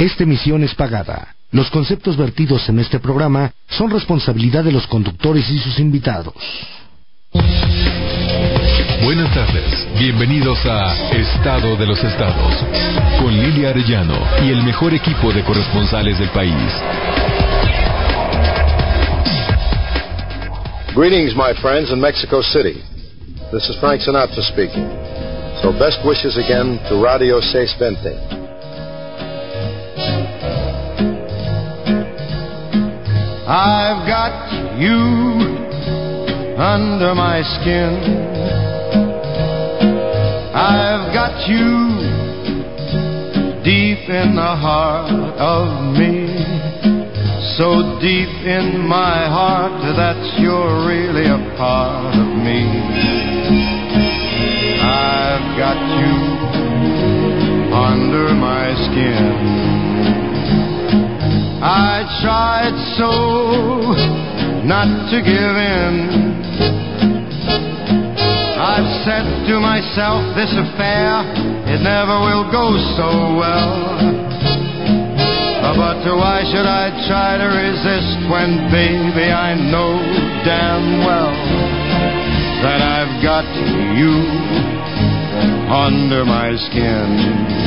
Esta emisión es pagada. Los conceptos vertidos en este programa son responsabilidad de los conductores y sus invitados. Buenas tardes, bienvenidos a Estado de los Estados, con Lilia Arellano y el mejor equipo de corresponsales del país. Greetings, my friends in Mexico City. This is Frank Sinatra speaking. So best wishes again to Radio 620. I've got you under my skin. I've got you deep in the heart of me. So deep in my heart that you're really a part of me. I've got you under my skin. I tried so not to give in. I've said to myself, this affair, it never will go so well. But why should I try to resist when, baby, I know damn well that I've got you under my skin.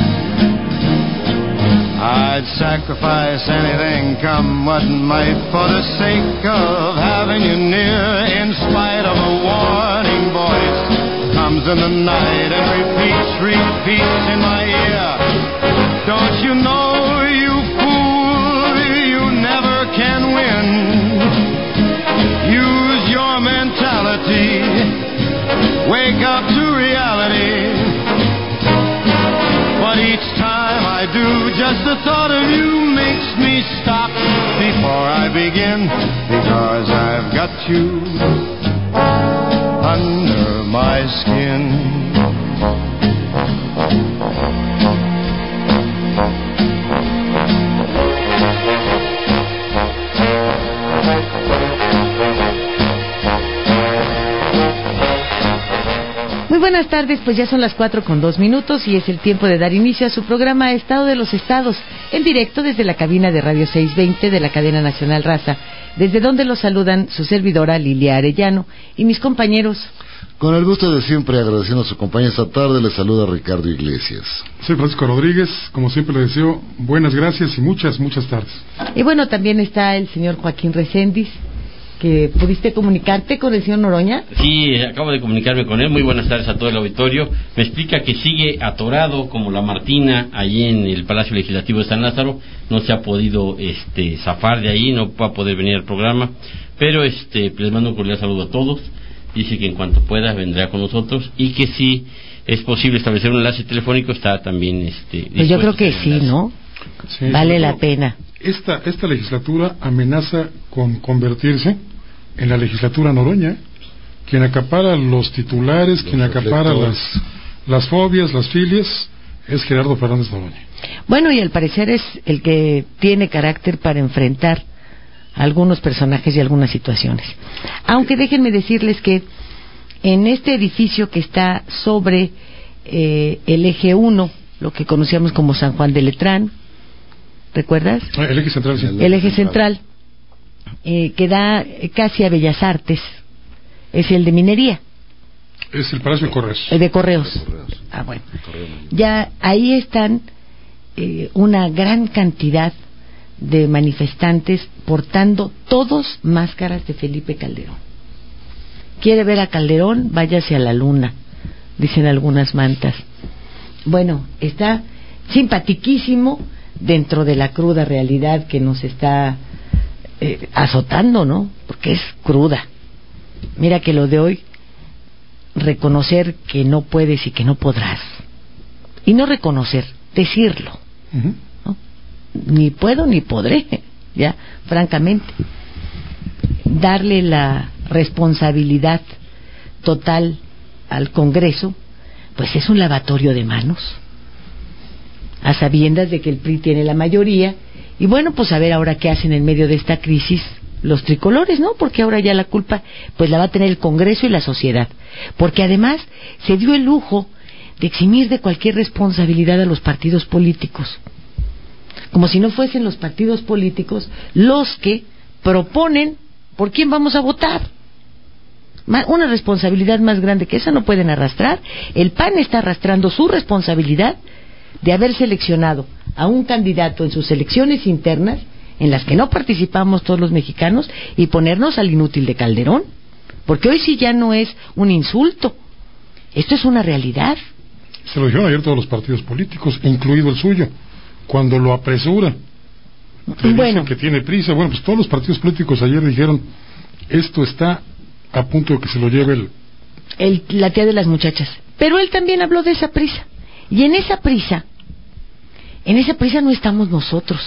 I'd sacrifice anything, come what might, for the sake of having you near. In spite of a warning voice comes in the night and repeats in my ear. Don't you know, you fool, you never can win. Use your mentality, wake up to reality. But each time I do, just the thought of you makes me stop before I begin, because I've got you under my skin. Muy buenas tardes, pues ya son las 4:02 y es el tiempo de dar inicio a su programa Estado de los Estados, en directo desde la cabina de Radio 620 de la cadena nacional Raza, desde donde los saludan su servidora Lilia Arellano y mis compañeros. Con el gusto de siempre, agradeciendo a su compañía esta tarde, les saluda Ricardo Iglesias. Soy Francisco Rodríguez, como siempre le deseo buenas gracias y muchas tardes. Y bueno, también está el señor Joaquín Reséndiz, que pudiste comunicarte con el señor Noroña. Sí, acabo de comunicarme con él. Muy buenas tardes a todo el auditorio. Me explica que sigue atorado como la Martina allí en el Palacio Legislativo de San Lázaro. No se ha podido zafar de ahí, no va a poder venir al programa, pero les mando un cordial saludo a todos. Dice que en cuanto pueda vendrá con nosotros y que si es posible establecer un enlace telefónico está también pues yo creo que sí, ¿no? Sí, vale la pena. Esta legislatura amenaza con convertirse en la legislatura Noroña, quien acapara los titulares, quien acapara las fobias, las filias, es Gerardo Fernández Noroña. Bueno, y al parecer es el que tiene carácter para enfrentar a algunos personajes y algunas situaciones. Aunque déjenme decirles que en este edificio que está sobre el eje 1, lo que conocíamos como San Juan de Letrán, ¿recuerdas? El eje central, sí. El eje central, que da casi a Bellas Artes, es el de minería. Es el Palacio de Correos. El de Correos. Ah, bueno. Ya ahí están una gran cantidad de manifestantes portando todos máscaras de Felipe Calderón. ¿Quiere ver a Calderón? Váyase a la luna, dicen algunas mantas. Bueno, está simpatiquísimo dentro de la cruda realidad que nos está azotando, ¿no? Porque es cruda. Mira que lo de hoy, reconocer que no puedes y que no podrás. Y no reconocer, decirlo. ¿No? Ni puedo ni podré, ya, francamente. Darle la responsabilidad total al Congreso, pues es un lavatorio de manos, a sabiendas de que el PRI tiene la mayoría. Y bueno, pues a ver ahora qué hacen en medio de esta crisis los tricolores, ¿no? Porque ahora ya la culpa pues la va a tener el Congreso y la sociedad, porque además se dio el lujo de eximir de cualquier responsabilidad a los partidos políticos. como si no fuesen los partidos políticos los que proponen por quién vamos a votar. Una responsabilidad más grande que esa no pueden arrastrar. El PAN está arrastrando su responsabilidad de haber seleccionado a un candidato en sus elecciones internas, en las que no participamos todos los mexicanos, y ponernos al inútil de Calderón, porque hoy sí ya no es un insulto, esto es una realidad. Se lo dijeron ayer todos los partidos políticos, incluido el suyo, cuando lo apresura. Dicen que tiene prisa. Bueno, pues todos los partidos políticos ayer dijeron, esto está a punto de que se lo lleve la tía de las muchachas. Pero él también habló de esa prisa. Y en esa prisa no estamos nosotros.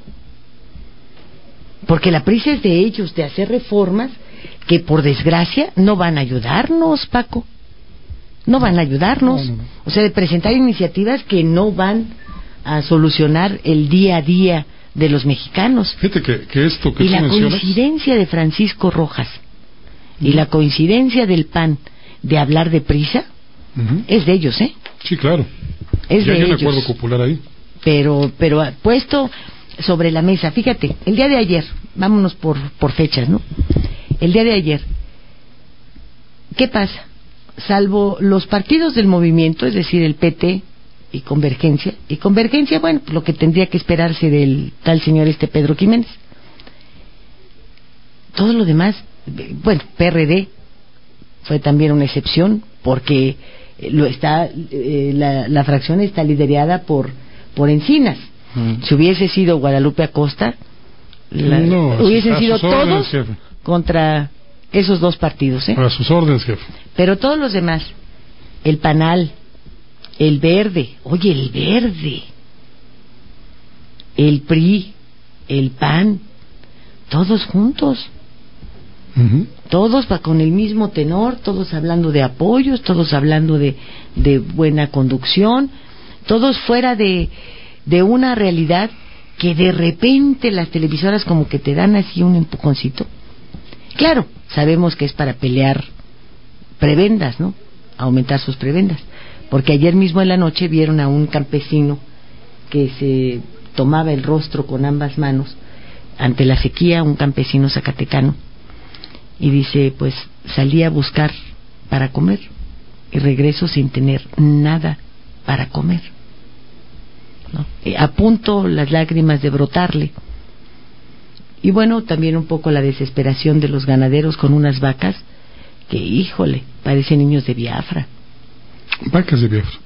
Porque la prisa es de ellos, de hacer reformas que por desgracia no van a ayudarnos, Paco. No van a ayudarnos. No. O sea, de presentar iniciativas que no van a solucionar el día a día de los mexicanos. Fíjate que esto que y la coincidencia de Francisco Rojas y la coincidencia del PAN de hablar de prisa es de ellos, ¿eh? Sí, claro. Es de ellos. Hay un acuerdo popular ahí. Pero puesto sobre la mesa, fíjate, el día de ayer, vámonos por fechas, ¿no? El día de ayer, ¿qué pasa? Salvo los partidos del movimiento, es decir, el PT y Convergencia, bueno, lo que tendría que esperarse del tal señor Pedro Ximénez. Todo lo demás, bueno, PRD fue también una excepción, porque la fracción está liderada por Encinas. Si hubiese sido Guadalupe Acosta, hubiesen sido todos contra esos dos partidos, ¿eh? A sus órdenes, jefe. Pero todos los demás, el PANAL, el Verde, oye, el Verde, el PRI, el PAN, todos juntos. Todos con el mismo tenor, todos hablando de apoyos, todos hablando de buena conducción, todos fuera de una realidad que de repente las televisoras como que te dan así un empujoncito. Claro, sabemos que es para pelear prebendas, ¿no? Aumentar sus prebendas. Porque ayer mismo en la noche vieron a un campesino que se tomaba el rostro con ambas manos ante la sequía, un campesino zacatecano, y dice, pues salí a buscar para comer y regreso sin tener nada para comer, ¿no? A punto las lágrimas de brotarle. Y bueno, también un poco la desesperación de los ganaderos con unas vacas que, híjole, parecen niños de Biafra. Vacas de Biafra.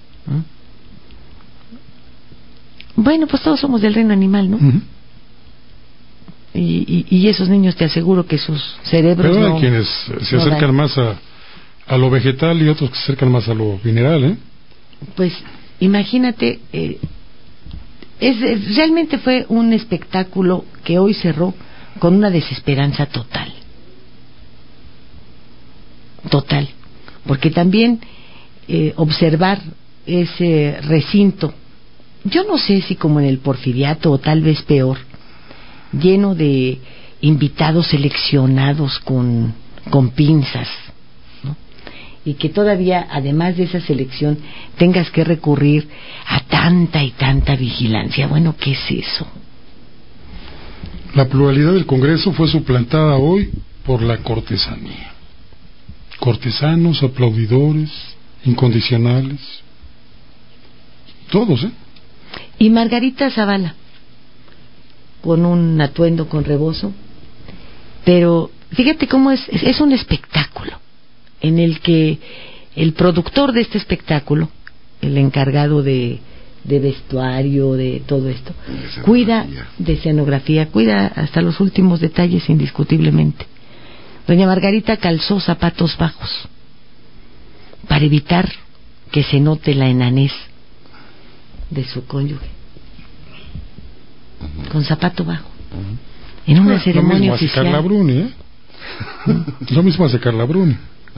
Bueno, pues todos somos del reino animal, ¿no? Y esos niños, te aseguro que sus cerebros pero hay quienes se acercan más a lo vegetal y otros que se acercan más a lo mineral, ¿eh? Pues imagínate, realmente fue un espectáculo que hoy cerró con una desesperanza total, porque también observar ese recinto, yo no sé si como en el Porfiriato o tal vez peor, lleno de invitados seleccionados con pinzas, ¿no? Y que todavía, además de esa selección, tengas que recurrir a tanta y tanta vigilancia. Bueno, ¿qué es eso? La pluralidad del Congreso fue suplantada hoy por la cortesanía. Cortesanos, aplaudidores, incondicionales, todos, ¿eh? Y Margarita Zavala, con un atuendo con rebozo, pero fíjate cómo es un espectáculo en el que el productor de este espectáculo, el encargado de vestuario, de todo esto, cuida de escenografía, cuida hasta los últimos detalles indiscutiblemente. Doña Margarita calzó zapatos bajos para evitar que se note la enanez de su cónyuge, con zapato bajo, en una ceremonia oficial. Lo mismo hace Carla Bruni, ¿eh? Lo mismo hace Carla Bruni.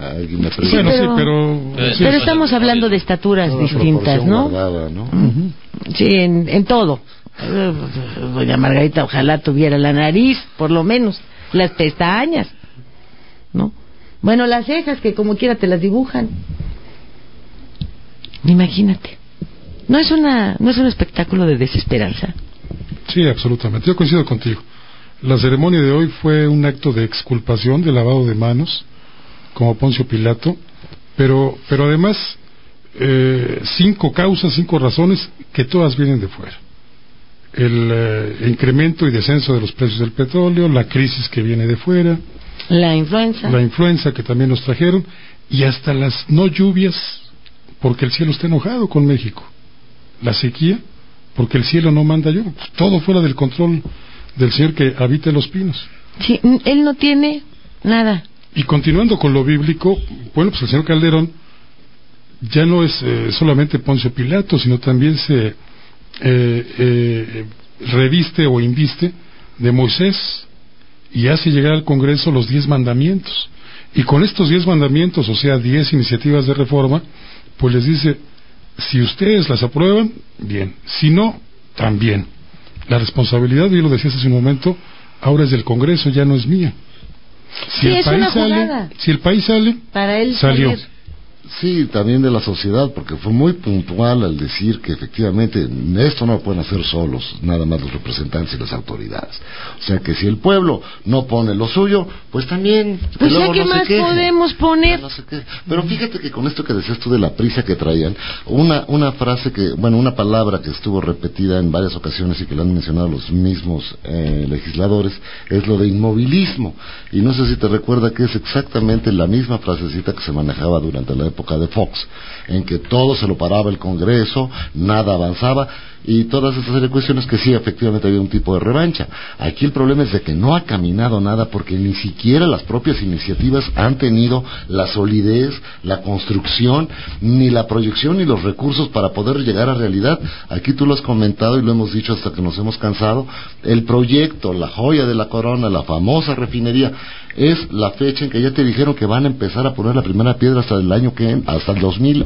Pero estamos hablando de estaturas distintas, ¿no? Guardada, ¿no? Sí, en todo. Doña Margarita ojalá tuviera la nariz, por lo menos, las pestañas, ¿no? Bueno, las cejas, que como quiera te las dibujan. Imagínate. ¿No es un espectáculo de desesperanza? Sí, absolutamente. Yo coincido contigo. La ceremonia de hoy fue un acto de exculpación, de lavado de manos, como Poncio Pilato, pero además 5 causas, 5 razones que todas vienen de fuera. El incremento y descenso de los precios del petróleo, la crisis que viene de fuera, la influenza que también nos trajeron, y hasta las no lluvias porque el cielo está enojado con México, la sequía porque el cielo no manda lluvia, todo fuera del control del Señor que habita en los pinos. Sí, él no tiene nada. Y continuando con lo bíblico, bueno, pues el señor Calderón ya no es solamente Poncio Pilato, sino también se reviste o inviste de Moisés y hace llegar al Congreso los 10 mandamientos. Y con estos 10 mandamientos, o sea, 10 iniciativas de reforma, pues les dice, si ustedes las aprueban, bien, si no, también. La responsabilidad, yo lo decía hace un momento, ahora es del Congreso, ya no es mía. Si el país sale, para él salió. salir. Sí, también de la sociedad, porque fue muy puntual al decir que efectivamente esto no lo pueden hacer solos, nada más los representantes y las autoridades. O sea que si el pueblo no pone lo suyo, pues también... Pues ya que más podemos poner. No sé qué. Pero fíjate que con esto que decías tú de la prisa que traían, una frase una palabra que estuvo repetida en varias ocasiones y que la han mencionado los mismos legisladores, es lo de inmovilismo. Y no sé si te recuerda que es exactamente la misma frasecita que se manejaba durante la época de Fox, en que todo se lo paraba el Congreso, nada avanzaba, y todas esas serie de cuestiones que sí, efectivamente había un tipo de revancha. Aquí el problema es de que no ha caminado nada, porque ni siquiera las propias iniciativas han tenido la solidez, la construcción, ni la proyección, ni los recursos para poder llegar a realidad. Aquí tú lo has comentado y lo hemos dicho hasta que nos hemos cansado, el proyecto, la joya de la corona, la famosa refinería, es la fecha en que ya te dijeron que van a empezar a poner la primera piedra hasta el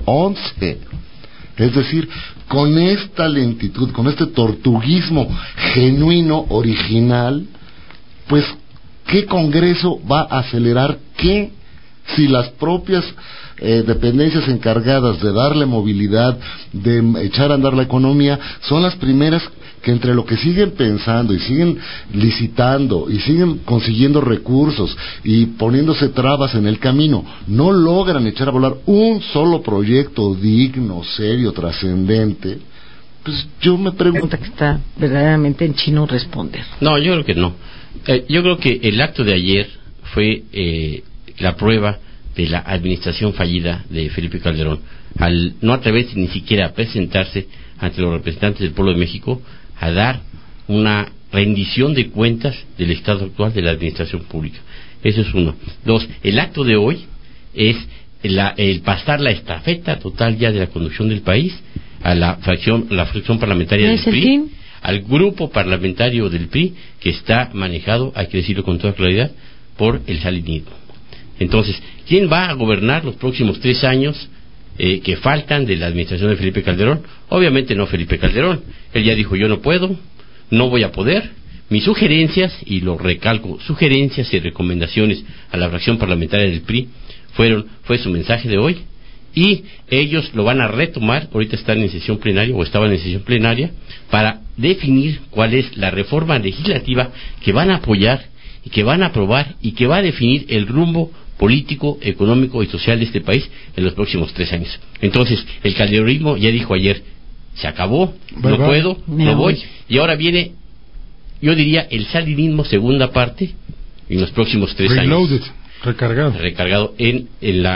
2011. Es decir, con esta lentitud, con este tortuguismo genuino, original, pues, ¿qué Congreso va a acelerar qué? Si las propias dependencias encargadas de darle movilidad, de echar a andar la economía, son las primeras que entre lo que siguen pensando y siguen licitando y siguen consiguiendo recursos y poniéndose trabas en el camino, no logran echar a volar un solo proyecto digno, serio, trascendente, pues yo me pregunto... que está verdaderamente en chino responder. No, yo creo que no. Yo creo que el acto de ayer fue la prueba de la administración fallida de Felipe Calderón, al no atreverse ni siquiera a presentarse ante los representantes del pueblo de México a dar una rendición de cuentas del estado actual de la administración pública. Eso es uno. 2, el acto de hoy es el pasar la estafeta total ya de la conducción del país a la fracción parlamentaria del PRI, al grupo parlamentario del PRI, que está manejado, hay que decirlo con toda claridad, por el salinismo. Entonces, ¿quién va a gobernar los próximos 3 años que faltan de la administración de Felipe Calderón? Obviamente no Felipe Calderón. Él ya dijo, yo no puedo, no voy a poder. Mis sugerencias, y lo recalco, sugerencias y recomendaciones a la fracción parlamentaria del PRI fue su mensaje de hoy, y ellos lo van a retomar, ahorita están en sesión plenaria, o estaban en sesión plenaria, para definir cuál es la reforma legislativa que van a apoyar y que van a aprobar y que va a definir el rumbo político, económico y social de este país en los próximos 3 años. Entonces, el calderonismo ya dijo ayer, se acabó, no puedo, no voy, y ahora viene, yo diría, el salinismo segunda parte en los próximos 3 años. Recargado en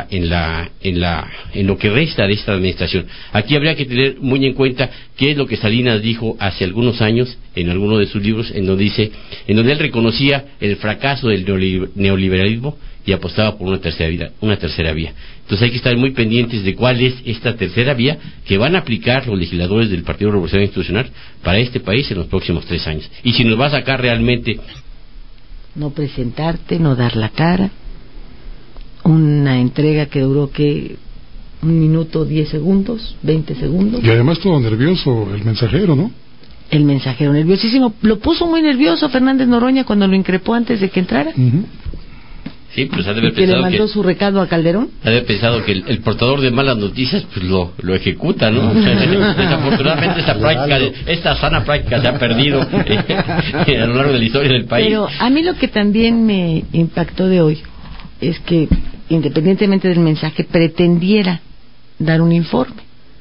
lo que resta de esta administración. Aquí habría que tener muy en cuenta qué es lo que Salinas dijo hace algunos años en alguno de sus libros, en donde él reconocía el fracaso del neoliberalismo y apostaba por una tercera vía. Entonces hay que estar muy pendientes de cuál es esta tercera vía que van a aplicar los legisladores del Partido Revolucionario Institucional para este país en los próximos 3 años. Y si nos va a sacar realmente... No presentarte, no dar la cara, una entrega que duró 1 minuto 10 segundos, 20 segundos. Y además todo nervioso el mensajero, ¿no? El mensajero nerviosísimo, lo puso muy nervioso Fernández Noroña cuando lo increpó antes de que entrara. Sí, pues ha de haber que le pensado mandó su recado a Calderón. Ha de haber pensado que el portador de malas noticias pues lo ejecuta, ¿no? Desafortunadamente esta sana práctica se ha perdido a lo largo de la historia del país. Pero a mí lo que también me impactó de hoy es que, independientemente del mensaje, pretendiera dar un informe,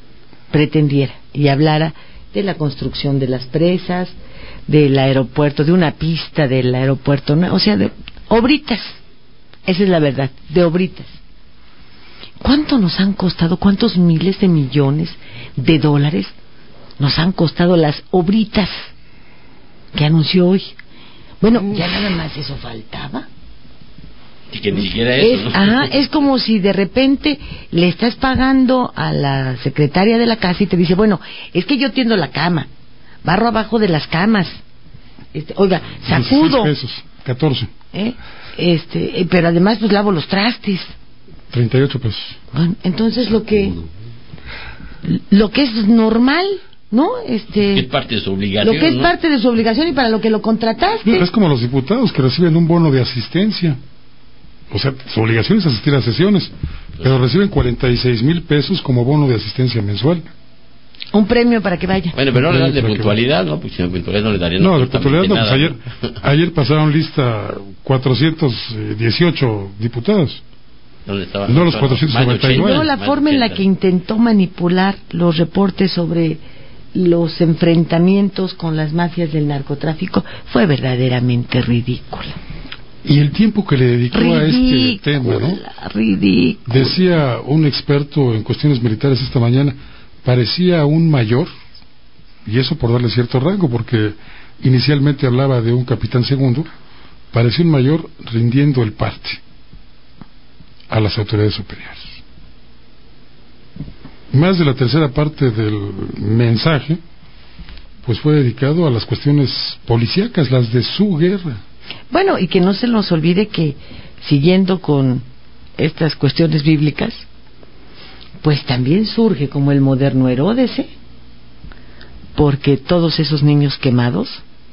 y hablara de la construcción de las presas, del aeropuerto, de una pista del aeropuerto, o sea, de obritas. Esa es la verdad, de obritas. ¿Cuánto nos han costado? ¿Cuántos miles de millones de dólares nos han costado las obritas que anunció hoy? Bueno, ya nada más eso faltaba. Y que ni siquiera eso, ¿no? Es como si de repente le estás pagando a la secretaria de la casa y te dice, bueno, es que yo tiendo la cama, barro abajo de las camas, oiga, sacudo 16 pesos, 14. Pero además pues lavo los trastes, 38 pesos. Bueno, entonces lo que es normal, ¿no? Es parte de su obligación. Lo que es, ¿no?, parte de su obligación y para lo que lo contrataste. No, es como los diputados que reciben un bono de asistencia. O sea, su obligación es asistir a sesiones, pero reciben 46,000 pesos como bono de asistencia mensual. Un premio para que vaya. Bueno, pero no le dan de puntualidad, ¿no? Porque si no puntualidad no le darían. No, de puntualidad no, nada, pues ayer pasaron lista 418 diputados. ¿Dónde estaba? No los 499. No, la forma en la que intentó manipular los reportes sobre los enfrentamientos con las mafias del narcotráfico fue verdaderamente ridícula. Y el tiempo que le dedicó a este tema, ¿no? Ridículo. Decía un experto en cuestiones militares esta mañana, parecía un mayor, y eso por darle cierto rango, porque inicialmente hablaba de un capitán segundo, parecía un mayor rindiendo el parte a las autoridades superiores. Más de la tercera parte del mensaje pues fue dedicado a las cuestiones policíacas, las de su guerra. Bueno, y que no se nos olvide que, siguiendo con estas cuestiones bíblicas, pues también surge como el moderno Herodes, porque todos esos niños quemados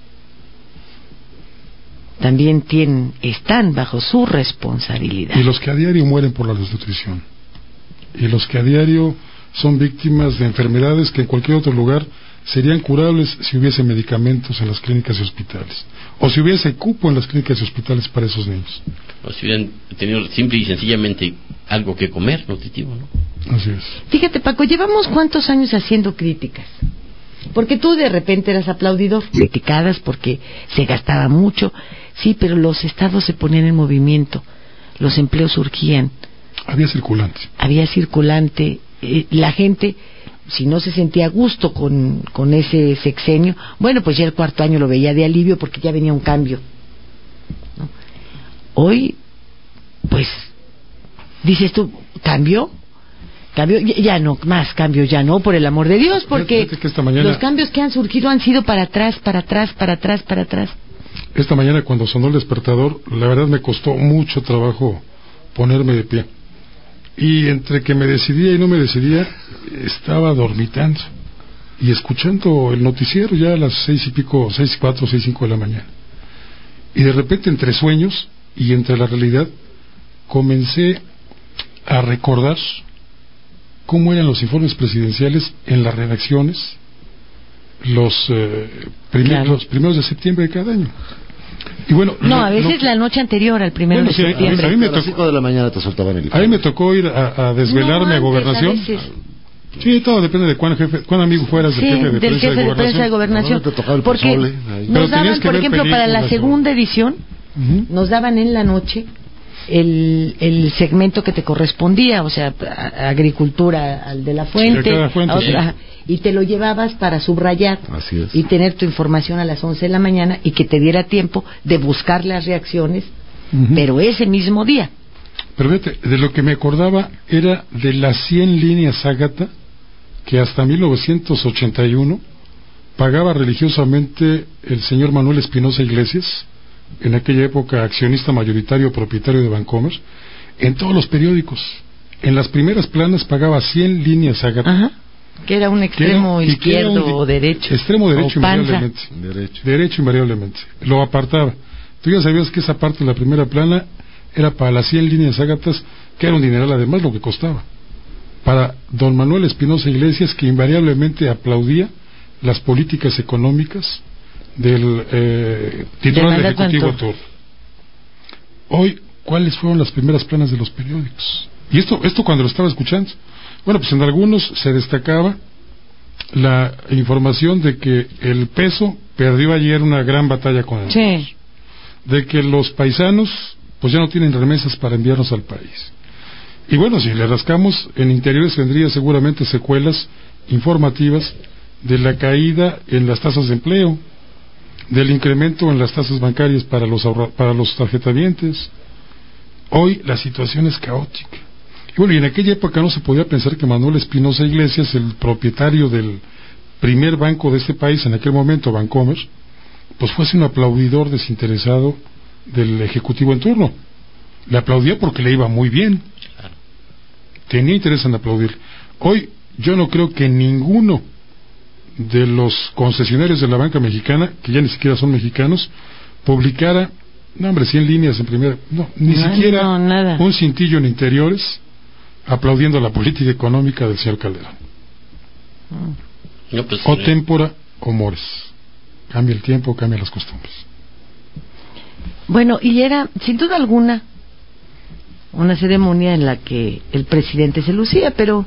también están bajo su responsabilidad. Y los que a diario mueren por la desnutrición, y los que a diario son víctimas de enfermedades que en cualquier otro lugar serían curables si hubiese medicamentos en las clínicas y hospitales, o si hubiese cupo en las clínicas y hospitales para esos niños, o si hubieran tenido simple y sencillamente algo que comer nutritivo, ¿no? Así es. Fíjate, Paco, llevamos cuántos años haciendo críticas, porque tú de repente eras aplaudidor, criticadas porque se gastaba mucho, sí, pero los estados se ponían en movimiento, los empleos surgían, había circulante, la gente, si no se sentía a gusto con ese sexenio, bueno, pues ya el cuarto año lo veía de alivio porque ya venía un cambio, ¿no? Hoy, pues, dices tú, ¿cambio? Ya no, más cambio ya no, por el amor de Dios, porque que esta mañana, los cambios que han surgido han sido para atrás. Esta mañana cuando sonó el despertador, la verdad me costó mucho trabajo ponerme de pie. Y entre que me decidía y no me decidía, estaba dormitando y escuchando el noticiero ya a las 6:04, 6:05 de la mañana. Y de repente, entre sueños y entre la realidad, comencé a recordar cómo eran los informes presidenciales en las redacciones los primeros de septiembre de cada año. Y bueno, a veces la noche anterior al 1 de septiembre. A las 5 de la mañana te soltaban el informe. A mí me tocó ir a desvelarme a Gobernación. Sí, todo depende de cuán amigo fueras del jefe de prensa de Gobernación. Porque nos daban, por ejemplo, para la segunda edición, nos daban en la noche el segmento que te correspondía, o sea, agricultura al de la fuente, y te lo llevabas para subrayar y tener tu información a las 11 de la mañana y que te diera tiempo de buscar las reacciones, pero ese mismo día. Pero fíjate, de lo que me acordaba era de las 100 líneas Ágata que hasta 1981 pagaba religiosamente el señor Manuel Espinosa Iglesias, en aquella época accionista mayoritario propietario de Bancomer, en todos los periódicos. En las primeras planas pagaba 100 líneas Ágata. Que era un extremo izquierdo o derecho. Extremo derecho invariablemente. Derecho invariablemente. Lo apartaba. Tú ya sabías que esa parte de la primera plana era para las 100 líneas ágatas, que era un dineral además lo que costaba. Para don Manuel Espinosa Iglesias, que invariablemente aplaudía las políticas económicas del titular del Ejecutivo turno. Hoy, ¿cuáles fueron las primeras planas de los periódicos? Y esto cuando lo estaba escuchando, bueno, pues en algunos se destacaba la información de que el peso perdió ayer una gran batalla con el dólar, de que los paisanos pues ya no tienen remesas para enviarnos al país. Y bueno, si le rascamos, en interiores tendría seguramente secuelas informativas de la caída en las tasas de empleo, del incremento en las tasas bancarias para los tarjetavientes. Hoy la situación es caótica. Y bueno, y en aquella época no se podía pensar que Manuel Espinosa Iglesias, el propietario del primer banco de este país en aquel momento, Bancomer, pues fuese un aplaudidor desinteresado del Ejecutivo en turno. Le aplaudía porque le iba muy bien, tenía interés en aplaudir. Hoy yo no creo que ninguno de los concesionarios de la banca mexicana, que ya ni siquiera son mexicanos, publicara, 100 líneas en primera, ni siquiera nada. Un cintillo en interiores aplaudiendo la política económica del señor Calderón. O témpora o mores. Cambia el tiempo, cambia las costumbres. Bueno, y era, sin duda alguna, una ceremonia en la que el presidente se lucía, pero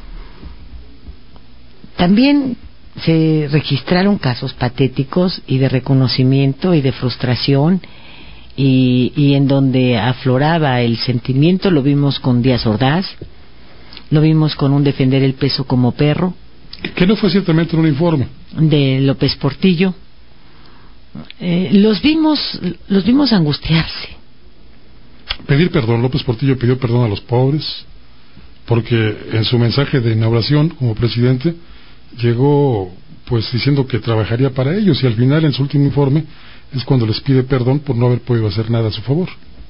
también se registraron casos patéticos y de reconocimiento y de frustración, y en donde afloraba el sentimiento. Lo vimos con Díaz Ordaz, lo vimos con un defender el peso como perro, que no fue ciertamente un informe de López Portillo. Los vimos angustiarse, pedir perdón. López Portillo pidió perdón a los pobres, porque en su mensaje de inauguración como presidente llegó pues diciendo que trabajaría para ellos, y al final en su último informe es cuando les pide perdón por no haber podido hacer nada a su favor.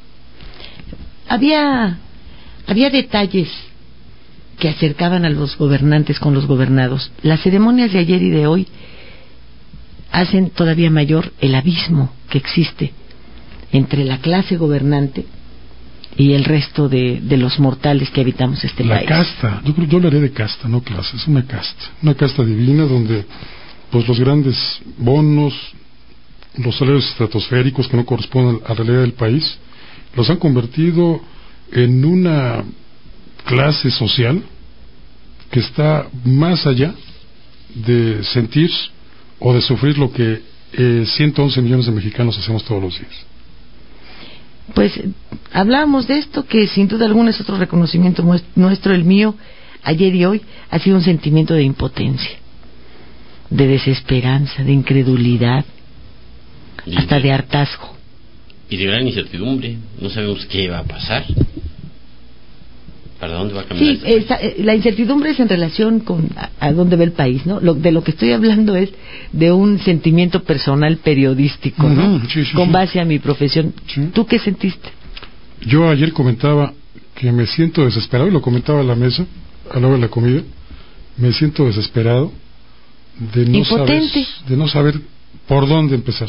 Había detalles que acercaban a los gobernantes con los gobernados. Las ceremonias de ayer y de hoy hacen todavía mayor el abismo que existe entre la clase gobernante y el resto de los mortales que habitamos este país. La casta, yo le haré de casta, no clase, es una casta divina donde pues los grandes bonos, los salarios estratosféricos que no corresponden a la realidad del país, los han convertido en una clase social que está más allá de sentir o de sufrir lo que 111 millones de mexicanos hacemos todos los días. Pues hablábamos de esto, que sin duda alguna es otro reconocimiento nuestro, el mío, ayer y hoy, ha sido un sentimiento de impotencia, de desesperanza, de incredulidad, hasta de hartazgo. Y de gran incertidumbre, no sabemos qué va a pasar. ¿Para dónde va a caminar? Sí, la incertidumbre es en relación con a dónde va el país, ¿no? De lo que estoy hablando es de un sentimiento personal periodístico, ¿no? Sí, con base a mi profesión. Sí. ¿Tú qué sentiste? Yo ayer comentaba que me siento desesperado, y lo comentaba a la mesa, a la hora de la comida. Me siento desesperado de no saber por dónde empezar.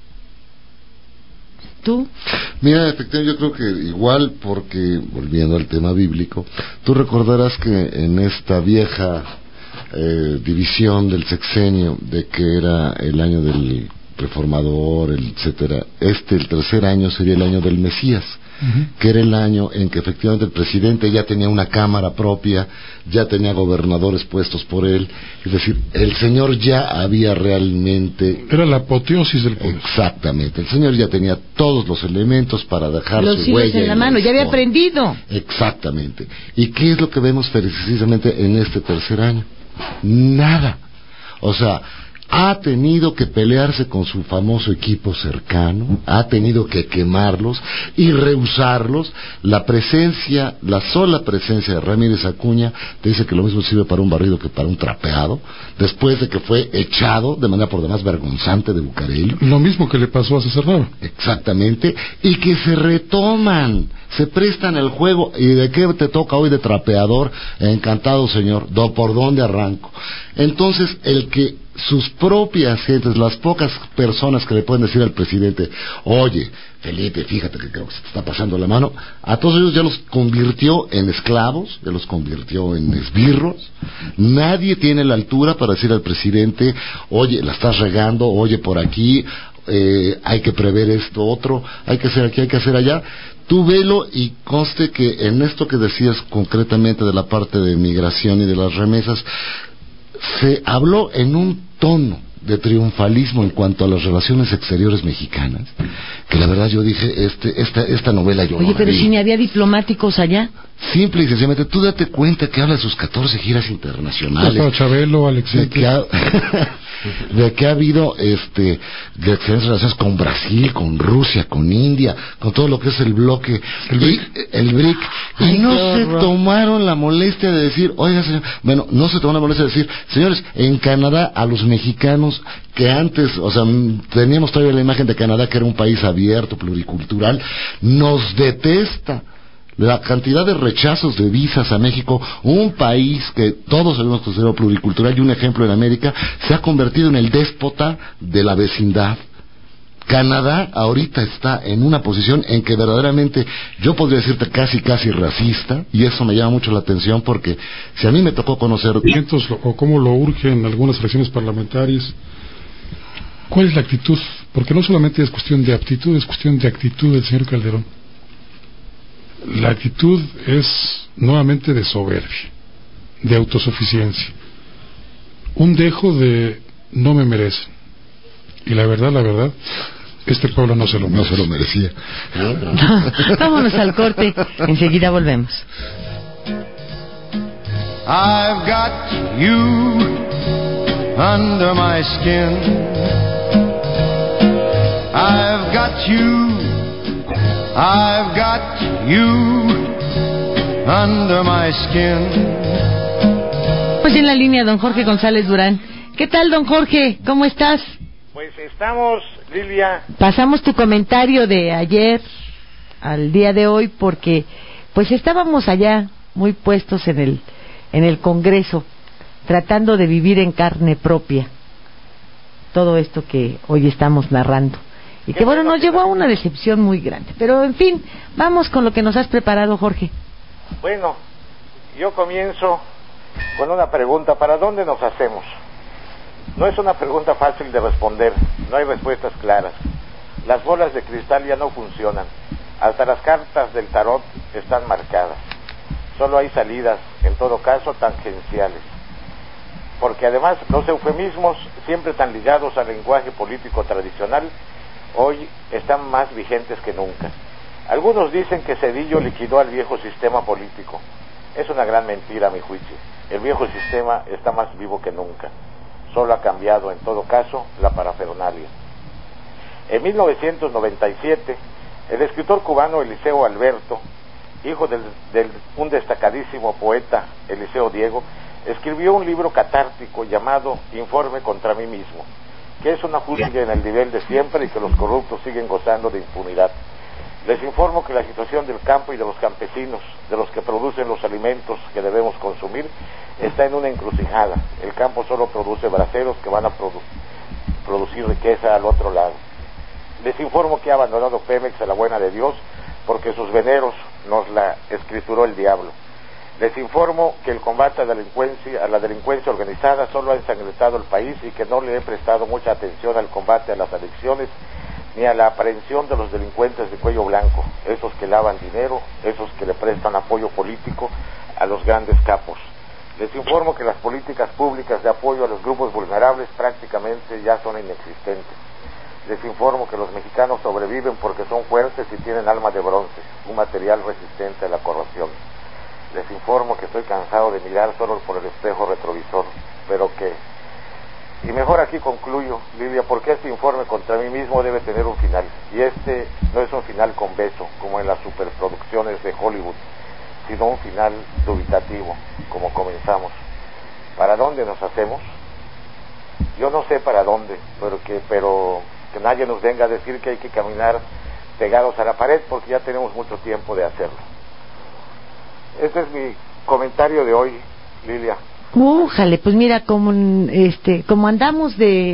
¿Tú? Mira, efectivamente, yo creo que igual, porque, volviendo al tema bíblico, tú recordarás que en esta vieja división del sexenio, de que era el año del reformador, etcétera, el tercer año sería el año del Mesías, que era el año en que efectivamente el presidente ya tenía una cámara propia, ya tenía gobernadores puestos por él, es decir, el señor ya había realmente... Era la apoteosis del poder. Exactamente, el señor ya tenía todos los elementos para dejar su huella en la mano, ya había aprendido. Exactamente. ¿Y qué es lo que vemos precisamente en este tercer año? Nada. O sea, ha tenido que pelearse con su famoso equipo cercano, ha tenido que quemarlos y rehusarlos. La sola presencia de Ramírez Acuña te dice que lo mismo sirve para un barrido que para un trapeado, después de que fue echado de manera por demás vergonzante de Bucareli. Lo mismo que le pasó a César Nava. Exactamente, y que se retoman, se prestan el juego. ¿Y de qué te toca hoy de trapeador? Encantado, señor, ¿por dónde arranco? Entonces, el que sus propias gentes, las pocas personas que le pueden decir al presidente, oye, Felipe, fíjate que creo que se te está pasando la mano, a todos ellos ya los convirtió en esclavos, ya los convirtió en esbirros. Nadie tiene la altura para decir al presidente, oye, la estás regando, oye, por aquí, hay que prever esto, otro, hay que hacer aquí, hay que hacer allá. Tú velo y conste que en esto que decías concretamente de la parte de migración y de las remesas, se habló en un tono de triunfalismo en cuanto a las relaciones exteriores mexicanas, que la verdad yo dije, esta novela yo... Oye, pero si ni había diplomáticos allá. Simple y sencillamente, tú date cuenta que habla de sus 14 giras internacionales. Chabelo, Alexis. De que ha habido de excelentes relaciones con Brasil, con Rusia, con India, con todo lo que es el bloque, el BRIC. Y no se tomaron la molestia de decir, oiga señor, bueno, no se tomaron la molestia de decir, señores, en Canadá a los mexicanos que antes, o sea, teníamos todavía la imagen de Canadá que era un país abierto, pluricultural, nos detesta. La cantidad de rechazos de visas a México, un país que todos sabemos considerado pluricultural y un ejemplo en América, se ha convertido en el déspota de la vecindad. Canadá ahorita está en una posición en que verdaderamente yo podría decirte casi racista, y eso me llama mucho la atención porque si a mí me tocó conocer... o cómo lo urgen algunas elecciones parlamentarias, ¿cuál es la actitud? Porque no solamente es cuestión de aptitud, es cuestión de actitud del señor Calderón. La actitud es nuevamente de soberbia, de autosuficiencia, un dejo de no me merecen. Y la verdad, este pueblo no se lo merecía. Vámonos al corte, enseguida volvemos. I've got you under my skin. I've got you under my skin. Pues en la línea don Jorge González Durán. ¿Qué tal, don Jorge? ¿Cómo estás? Pues estamos, Lilia. Pasamos tu comentario de ayer al día de hoy porque pues estábamos allá muy puestos en el Congreso tratando de vivir en carne propia todo esto que hoy estamos narrando. Y que bueno, nos llevó a una decepción muy grande. Pero en fin, vamos con lo que nos has preparado, Jorge. Bueno, yo comienzo con una pregunta. ¿Para dónde nos hacemos? No es una pregunta fácil de responder. No hay respuestas claras. Las bolas de cristal ya no funcionan. Hasta las cartas del tarot están marcadas. Solo hay salidas, en todo caso, tangenciales. Porque además los eufemismos, siempre tan ligados al lenguaje político tradicional, hoy están más vigentes que nunca. Algunos dicen que Zedillo liquidó al viejo sistema político. Es una gran mentira, a mi juicio. El viejo sistema está más vivo que nunca. Solo ha cambiado, en todo caso, la parafernalia. En 1997, el escritor cubano Eliseo Alberto, hijo de un destacadísimo poeta, Eliseo Diego, escribió un libro catártico llamado Informe contra mí mismo, que es una justicia en el nivel de siempre y que los corruptos siguen gozando de impunidad. Les informo que la situación del campo y de los campesinos, de los que producen los alimentos que debemos consumir, está en una encrucijada. El campo solo produce braceros que van a producir riqueza al otro lado. Les informo que ha abandonado Pemex a la buena de Dios porque sus veneros nos la escrituró el diablo. Les informo que el combate a la delincuencia organizada solo ha ensangrentado el país y que no le he prestado mucha atención al combate a las adicciones ni a la aprehensión de los delincuentes de cuello blanco, esos que lavan dinero, esos que le prestan apoyo político a los grandes capos. Les informo que las políticas públicas de apoyo a los grupos vulnerables prácticamente ya son inexistentes. Les informo que los mexicanos sobreviven porque son fuertes y tienen alma de bronce, un material resistente a la corrosión. Les informo que estoy cansado de mirar solo por el espejo retrovisor, pero que... Y mejor aquí concluyo, Lilia, porque este informe contra mí mismo debe tener un final. Y este no es un final con beso, como en las superproducciones de Hollywood, sino un final dubitativo, como comenzamos. ¿Para dónde nos hacemos? Yo no sé para dónde, pero que nadie nos venga a decir que hay que caminar pegados a la pared, porque ya tenemos mucho tiempo de hacerlo. Este es mi comentario de hoy, Lilia. Újale, pues mira, como andamos de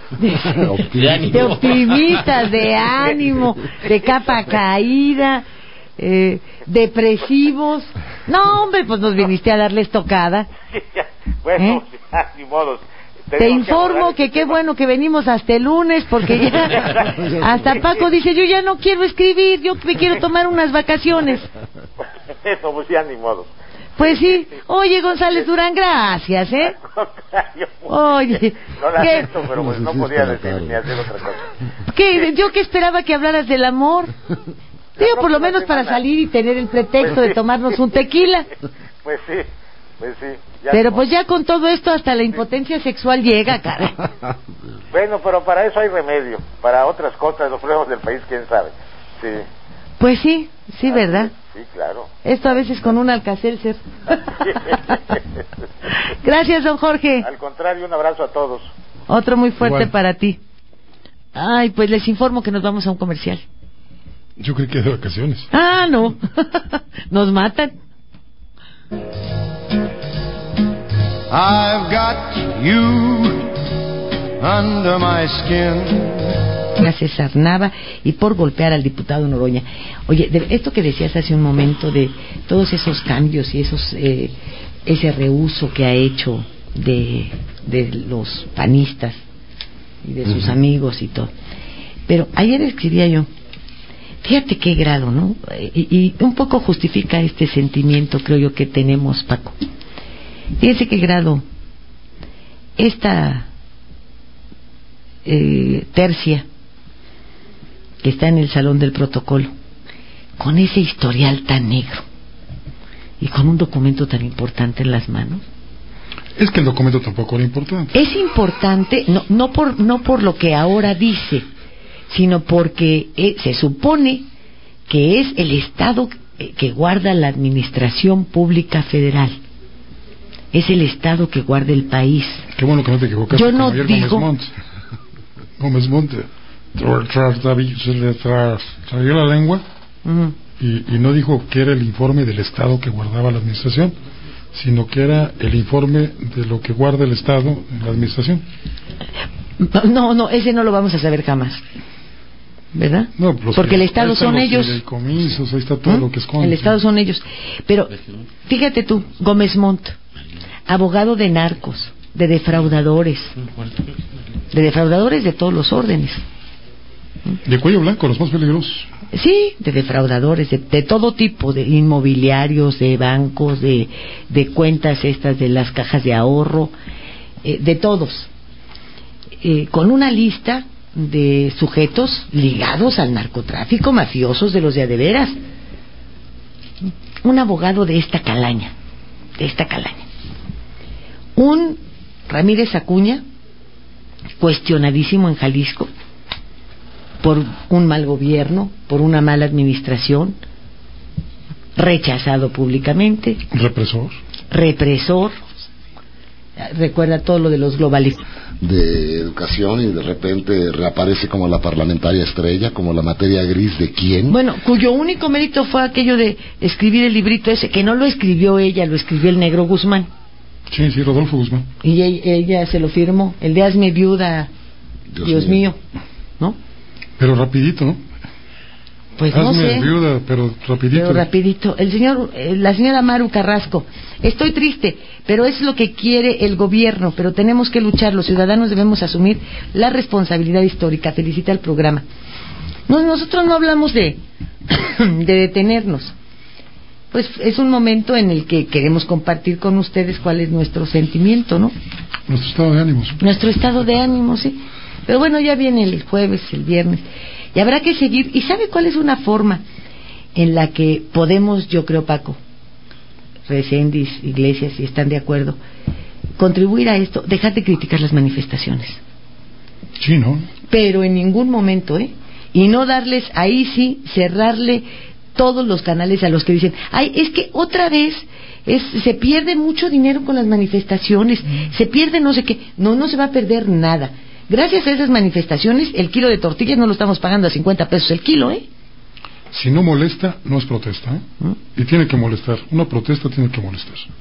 optimistas, de ánimo, de capa caída, depresivos. No, hombre, pues nos viniste a darle estocada. Bueno, ni modos. Te informo que qué bueno que venimos hasta el lunes, porque ya hasta Paco dice, yo ya no quiero escribir, yo me quiero tomar unas vacaciones. Eso, pues ya ni modos. Pues sí. Oye, González Durán, gracias, Oye. No la acepto, pero pues no podía decir ni hacer otra cosa. ¿Qué? Yo que esperaba que hablaras del amor. Digo, por lo menos para salir y tener el pretexto de tomarnos un tequila. Pues sí. Pero pues ya con todo esto hasta la impotencia sexual llega, cara. Bueno, pero para eso hay remedio. Para otras cosas, los problemas del país, quién sabe. Sí. Pues sí, ¿verdad? Sí, claro. Esto a veces con un Alka-Seltzer. Gracias, don Jorge. Al contrario, un abrazo a todos. Otro muy fuerte para ti. Ay, pues les informo que nos vamos a un comercial. Yo creí que de vacaciones. Ah, no. Nos matan. I've got you under my skin. Gracias, Arnava, y por golpear al diputado Noroña. Oye, esto que decías hace un momento de todos esos cambios y ese reuso que ha hecho de los panistas y de sus amigos y todo. Pero ayer escribía yo, fíjate qué grado, ¿no? Y un poco justifica este sentimiento, creo yo, que tenemos, Paco. Fíjese qué grado esta tercia que está en el Salón del Protocolo, con ese historial tan negro y con un documento tan importante en las manos. Es que el documento tampoco era importante. Es importante, no por lo que ahora dice, sino porque se supone que es el Estado que guarda la administración pública federal. Es el Estado que guarda el país. Qué bueno que no te equivocaste. Yo no digo... Gómez Montt se le trayó la lengua y no dijo que era el informe del Estado que guardaba la administración, sino que era el informe de lo que guarda el Estado en la administración. No, ese no lo vamos a saber jamás, ¿verdad? No, porque el Estado son ellos. Ahí está todo lo que esconde. El Estado son ellos. Pero fíjate tú, Gómez Montt, abogado de narcos, de defraudadores de todos los órdenes. De cuello blanco, los más peligrosos. Sí, de defraudadores, de todo tipo, de inmobiliarios, de bancos, de cuentas estas de las cajas de ahorro, de todos. Con una lista de sujetos ligados al narcotráfico, mafiosos de los de veras. Un abogado de esta calaña. Un Ramírez Acuña, cuestionadísimo en Jalisco por un mal gobierno, por una mala administración, rechazado públicamente. Represor. Recuerda todo lo de los globalistas. De educación, y de repente reaparece como la parlamentaria estrella, como la materia gris de quién. Bueno, cuyo único mérito fue aquello de escribir el librito ese, que no lo escribió ella, lo escribió el negro Guzmán. Sí, Rodolfo Guzmán. Y ella se lo firmó, el de Hazme Viuda, Dios mío, ¿no? Pero rapidito, ¿no? Pues no sé. Hazme Viuda, pero rapidito. La señora Maru Carrasco, estoy triste, pero es lo que quiere el gobierno, pero tenemos que luchar, los ciudadanos debemos asumir la responsabilidad histórica. Felicita al programa. Nosotros no hablamos de detenernos. Pues es un momento en el que queremos compartir con ustedes cuál es nuestro sentimiento, ¿no? Nuestro estado de ánimos. Nuestro estado de ánimos, sí. Pero bueno, ya viene el jueves, el viernes, y habrá que seguir. ¿Y sabe cuál es una forma en la que podemos, yo creo, Paco, Reséndiz, Iglesias, si están de acuerdo, contribuir a esto? Dejar de criticar las manifestaciones. Sí, ¿no? Pero en ningún momento, y no darles, ahí sí, cerrarle todos los canales a los que dicen, ay, es que otra vez se pierde mucho dinero con las manifestaciones, se pierde no sé qué. No se va a perder nada. Gracias a esas manifestaciones, el kilo de tortillas no lo estamos pagando a 50 pesos el kilo, Si no molesta, no es protesta, Y tiene que molestar. Una protesta tiene que molestar.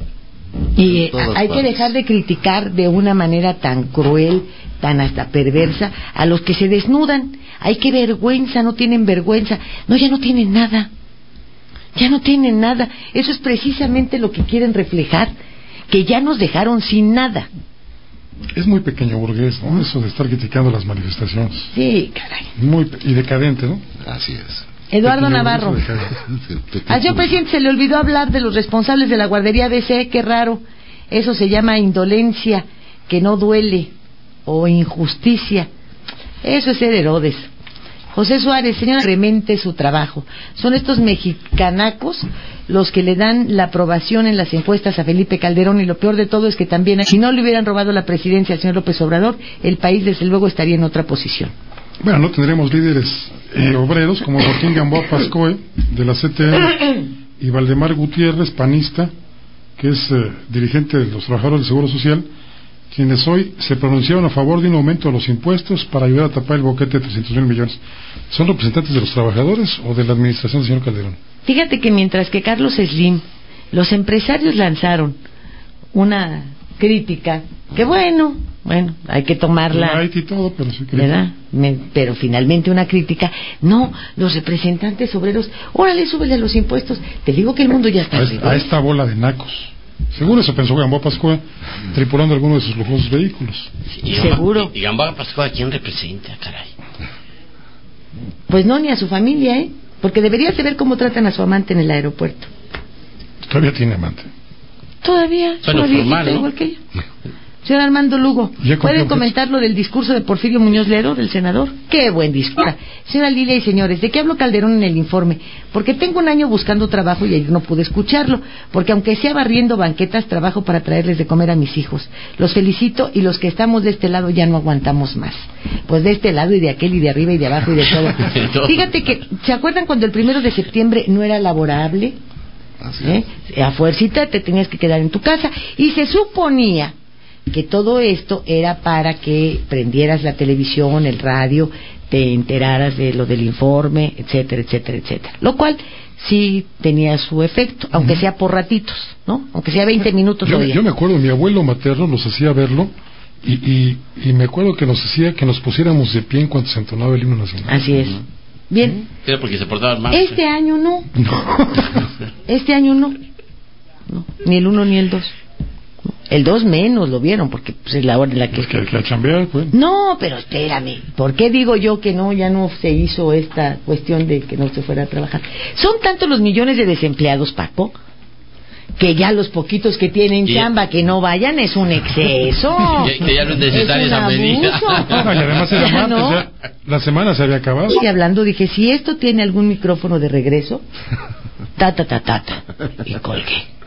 Y hay que dejar de criticar de una manera tan cruel, tan hasta perversa, a los que se desnudan. Hay que vergüenza, no tienen vergüenza. No, ya no tienen nada. Ya no tienen nada. Eso es precisamente lo que quieren reflejar, que ya nos dejaron sin nada. Es muy pequeño burgués, ¿no? Eso de estar criticando las manifestaciones. Sí, caray. Y decadente, ¿no? Así es. Eduardo Navarro. Al señor presidente se le olvidó hablar de los responsables de la guardería ABC, qué raro. Eso se llama indolencia, que no duele, o injusticia. Eso es ser Herodes. José Suárez, señora, incremente su trabajo. Son estos mexicanacos los que le dan la aprobación en las encuestas a Felipe Calderón, y lo peor de todo es que también, si no le hubieran robado la presidencia al señor López Obrador, el país desde luego estaría en otra posición. Bueno, no tendremos líderes obreros como Joaquín Gamboa Pascoe de la CTM y Valdemar Gutiérrez, panista, que es dirigente de los trabajadores del Seguro Social, quienes hoy se pronunciaron a favor de un aumento de los impuestos para ayudar a tapar el boquete de 300,000 millones. ¿Son representantes de los trabajadores o de la administración del señor Calderón? Fíjate que mientras que Carlos Slim, los empresarios lanzaron una crítica, que bueno, hay que tomarla, y todo, pero sí, ¿verdad? Pero finalmente una crítica. No, los representantes obreros, órale, súbele los impuestos. Te digo que el mundo ya está a esta bola de nacos. Seguro eso pensó Gamboa Pascoe, tripulando alguno de sus lujosos vehículos. Sí, seguro. ¿Y Gamboa Pascoe a quién representa, caray? Pues no, ni a su familia, porque debería saber cómo tratan a su amante en el aeropuerto. Todavía tiene amante. Todavía formal, ¿no? Igual que ella. Señor Armando Lugo, ¿pueden comentar lo del discurso de Porfirio Muñoz Ledo, del senador? ¡Qué buen discurso! Señora Lilia y señores, ¿de qué habló Calderón en el informe? Porque tengo un año buscando trabajo y ayer no pude escucharlo, porque aunque sea barriendo banquetas, trabajo para traerles de comer a mis hijos. Los felicito, y los que estamos de este lado ya no aguantamos más. Pues de este lado y de aquel y de arriba y de abajo y de todo. Fíjate que, ¿se acuerdan cuando el 1 de septiembre no era laborable? A fuercita te tenías que quedar en tu casa, y se suponía que todo esto era para que prendieras la televisión, el radio, te enteraras de lo del informe, etcétera, etcétera, etcétera. Lo cual sí tenía su efecto, aunque sea por ratitos, ¿no? Aunque sea 20 minutos. Yo me acuerdo, mi abuelo materno nos hacía verlo, y me acuerdo que nos hacía que nos pusiéramos de pie en cuanto se entonaba el himno nacional. Así es. Bien. Era porque se portaban mal. Este año no. Este año no. Ni el 1 ni el 2. El 2 menos lo vieron, porque pues, es la hora en la que... la chambea, pues. No, pero espérame. ¿Por qué digo yo que no, ya no se hizo esta cuestión de que no se fuera a trabajar? Son tantos los millones de desempleados, Paco, que ya los poquitos que tienen chamba que no vayan es un exceso. Que ya no es necesaria esa medida. No, y además era martes, ¿no? Ya la semana se había acabado. Y hablando dije, si esto tiene algún micrófono de regreso, y colgué.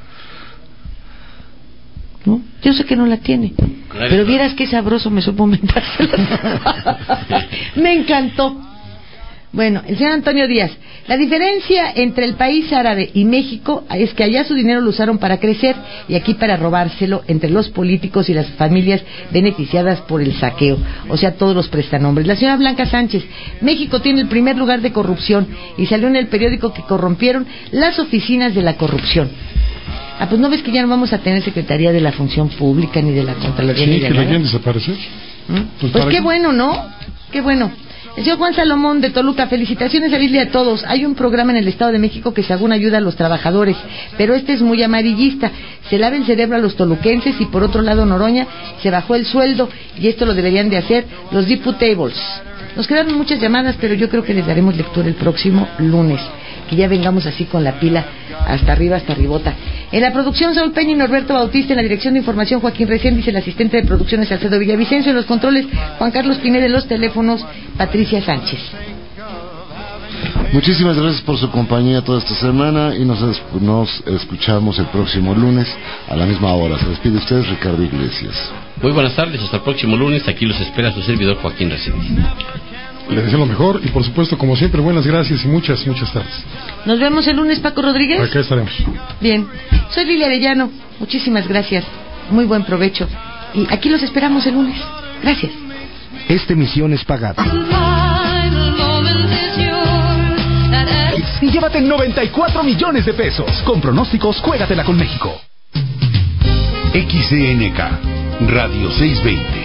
¿No? Yo sé que no la tiene, pero vieras qué sabroso me supo mentársela. Me encantó. Bueno, el señor Antonio Díaz, la diferencia entre el país árabe y México es que allá su dinero lo usaron para crecer y aquí para robárselo entre los políticos y las familias beneficiadas por el saqueo, o sea, todos los prestanombres. La señora Blanca Sánchez, México tiene el primer lugar de corrupción y salió en el periódico que corrompieron las oficinas de la corrupción. Pues no ves que ya no vamos a tener Secretaría de la Función Pública ni de la Contraloría. Sí, que le quieren desaparecer. Pues qué bueno, ¿no? Qué bueno. El señor Juan Salomón de Toluca, felicitaciones a Lilia y a todos. Hay un programa en el Estado de México que según ayuda a los trabajadores, pero este es muy amarillista. Se lava el cerebro a los toluquenses y por otro lado Noroña se bajó el sueldo y esto lo deberían de hacer los diputables. Nos quedaron muchas llamadas, pero yo creo que les daremos lectura el próximo lunes. Que ya vengamos así con la pila hasta arriba, hasta arribota. En la producción Saúl Peña y Norberto Bautista, en la dirección de información Joaquín Reséndiz, el asistente de producciones Alfredo Villavicencio, en los controles Juan Carlos Pineda, en los teléfonos Patricia Sánchez. Muchísimas gracias por su compañía toda esta semana y nos escuchamos el próximo lunes a la misma hora. Se despide usted Ricardo Iglesias. Muy buenas tardes, hasta el próximo lunes. Aquí los espera su servidor Joaquín Reséndiz. Les deseo lo mejor y por supuesto, como siempre, buenas gracias y muchas tardes. Nos vemos el lunes, Paco Rodríguez. Acá estaremos. Bien, soy Lilia Arellano. Muchísimas gracias. Muy buen provecho. Y aquí los esperamos el lunes. Gracias. Esta emisión es pagada. Y llévate 94 millones de pesos. Con pronósticos, juégatela con México. XCNK, Radio 620.